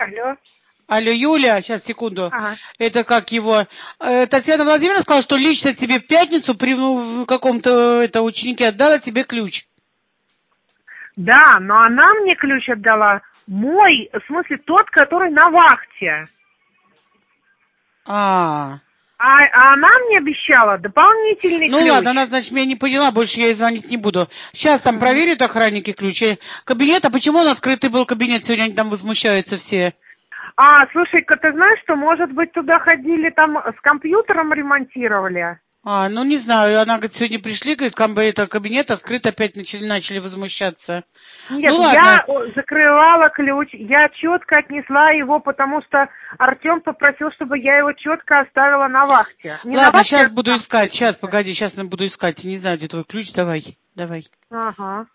Алло. Алло, Юля, сейчас, секунду. Ага. Это как его... Татьяна Владимировна сказала, что лично тебе в пятницу при каком-то ученике отдала тебе ключ. Да, но она мне ключ отдала. Мой, в смысле, тот, который на вахте. А она мне обещала дополнительный ключ. Ну ладно, она, значит, меня не поняла, больше я ей звонить не буду. Сейчас там проверят охранники ключ. Кабинет, а почему он открытый был кабинет? Сегодня они там возмущаются все. Слушай-ка, ты знаешь, что, может быть, туда ходили, там с компьютером ремонтировали? Ну не знаю, она говорит, сегодня пришли, говорит, кабинет открыт, опять начали возмущаться. Нет, Ну ладно. я закрывала ключ, я четко отнесла его, потому что Артем попросил, чтобы я его четко оставила на вахте. Не Ладно, на вахте, сейчас буду искать, сейчас, погоди, сейчас буду искать, не знаю, где твой ключ, давай. Ага.